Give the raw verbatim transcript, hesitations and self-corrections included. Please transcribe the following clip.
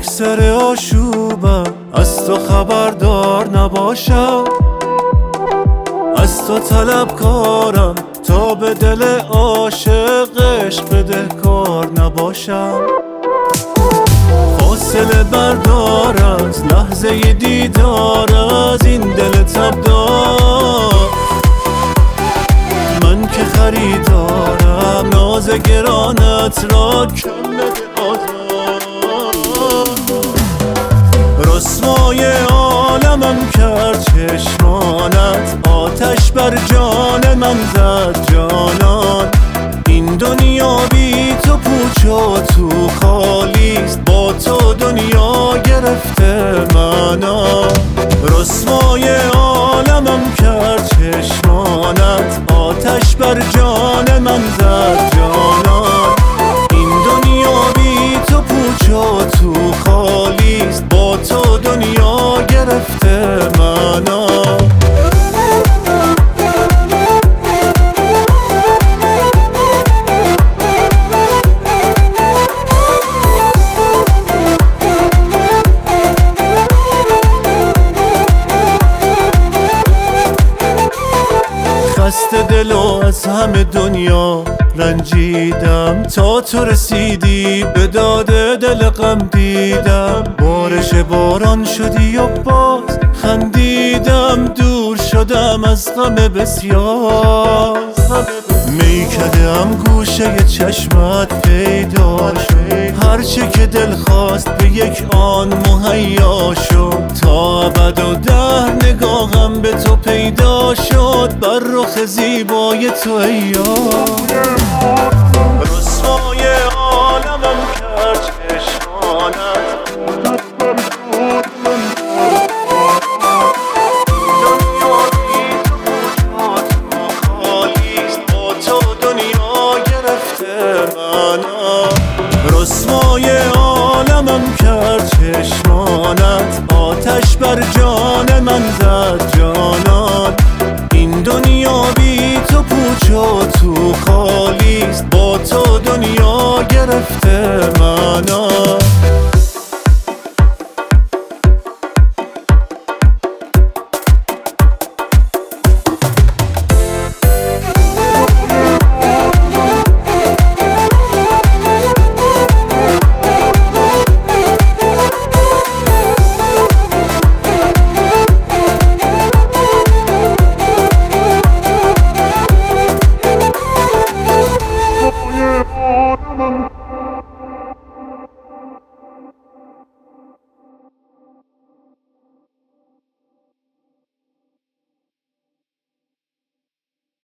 یک سر آشوبم، از تو خبردار نباشم، از تو طلبکارم تا به دل عاشقش بدهکار نباشم. فاصله بردار از لحظه دیدار از این دل تبدار، من که خریدارم ناز گرانت را کم بده آزار. رسوای عالمم کرد چشمانت، آتش بر جان من زد جانان. این دنیا بی تو پوچ و تو خالیست، با تو دنیا گرفته منا. رسوای عالمم کرد چشمانت، آتش بر جان من زد جانان. این دنیا بی تو پوچ و تو خالیست، با تو دنیا گرفته منا. خسته دل و از همه دنیا رنجیدم، تا تو رسیدی به داد دل غم دیدم. بارش باران شدی و باز خندیدم، دور شدم از غم بسیار. میکده هم گوشه چشمت پیدا شد، هرچه که دل خواست به یک آن مهیا شد. تا ابد و دهر نگاهم به تو پیدا شد، بر رخ زیبای تو ای یار.